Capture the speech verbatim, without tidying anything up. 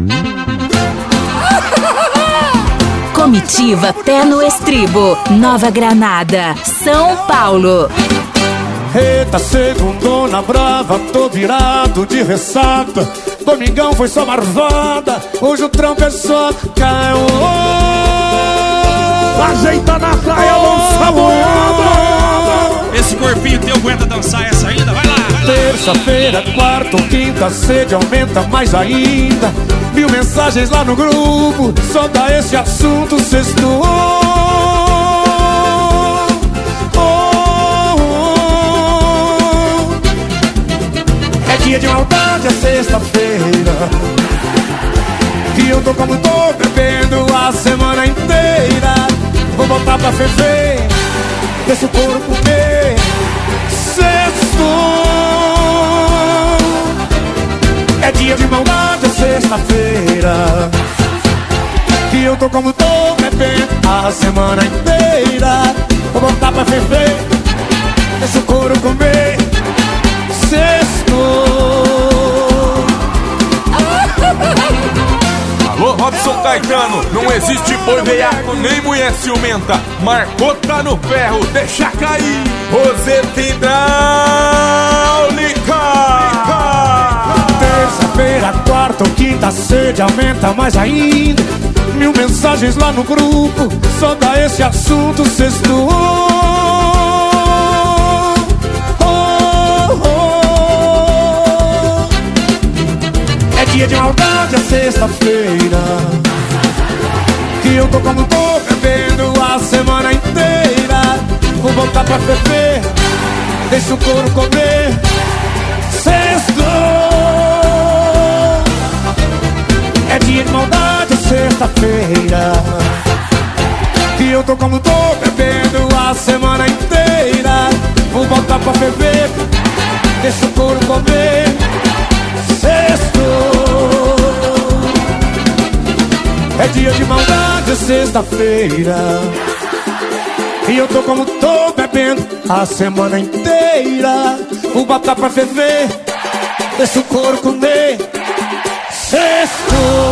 Comitiva Pé no Estribo, Nova Granada, São Paulo. Eita, segundona brava, tô virado de ressaca. Domingão foi só marvada, hoje o trampo é só caiu. Ajeita na praia, lança boiada. Esse corpinho teu aguenta dançar essa ainda? Vai lá, vai lá. Terça-feira, quarta ou quinta, a sede aumenta mais ainda. Mil mensagens lá no grupo, só dá esse assunto sexto. É dia de maldade, é sexta-feira, que eu tô como tô, bebendo a semana inteira. Vou voltar pra ferver, deixa o couro comer. Sexto é dia de maldade, é sexta-feira, que eu tô como tô, bebendo a semana inteira. Vou voltar pra ferver, deixa o couro comer. Sexto. Alô, Robson Caetano, não existe boi veiaco nem mulher ciumenta. Marcou, tá no ferro, deixa cair. Roseta hidráulica. Terça-feira, quarta ou quinta, a sede aumenta mais ainda. Mil mensagens lá no grupo, só dá esse assunto sexto. É dia de maldade, é sexta-feira, que eu tô como tô, bebendo a semana inteira. Vou voltar pra ferver, deixa o couro comer. Sexto é dia de maldade, é sexta-feira, que eu tô como tô, bebendo a semana inteira. Vou voltar pra ferver, deixa o couro comer. Sexto é dia de maldade, é sexta-feira, e eu tô como tô, bebendo a semana inteira. Vou botar pra ferver, deixa o couro comer. Sexto.